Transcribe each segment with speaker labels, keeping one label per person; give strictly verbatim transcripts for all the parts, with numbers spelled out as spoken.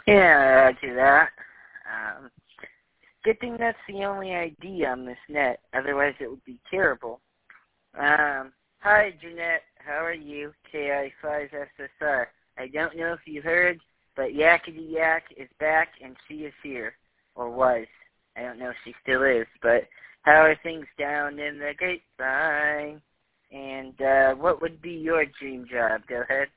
Speaker 1: Yeah, I'll do that. Um, good thing that's the only I D on this net. Otherwise, it would be terrible. Um, hi, Jeanette. How are you? K I five S S R. I don't know if you heard, but Yakety Yak is back and she is here. Or was. I don't know if she still is, but how are things down in the grapevine? And uh, what would be your dream job? Go ahead.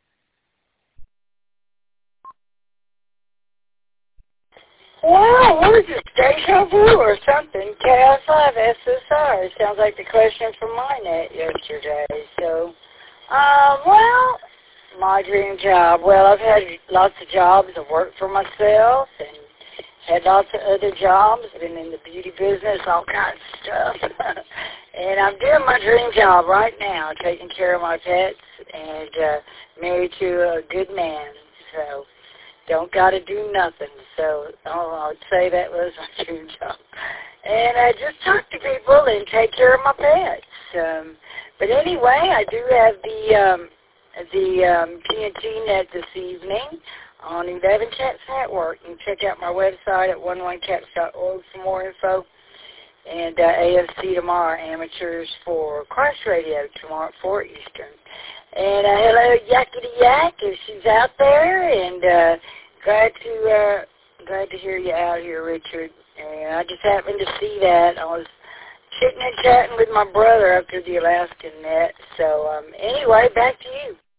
Speaker 2: Wow, what is it, deja vu or something? K I five S S R. Sounds like the question from my net yesterday. So, uh, well, my dream job. Well, I've had lots of jobs. I've worked for myself and had lots of other jobs. Been in the beauty business, all kinds of stuff. And I'm doing my dream job right now, taking care of my pets and uh, married to a good man. So, don't got to do nothing. So, oh, I'd say that was my dream job. And I just talk to people and take care of my pets. Um, but anyway, I do have the um, the um, T N T net this evening on eleven Cats Network. You can check out my website at eleven cats dot org for more info. And uh, A F C tomorrow, Amateurs for Christ Radio tomorrow at four Eastern. And uh, hello, Yakety Yak, if she's out there, and uh, glad to uh, glad to hear you out here, Richard. And I just happened to see that. I was chitting and chatting with my brother up to the Alaskan net. So um, anyway, back to you.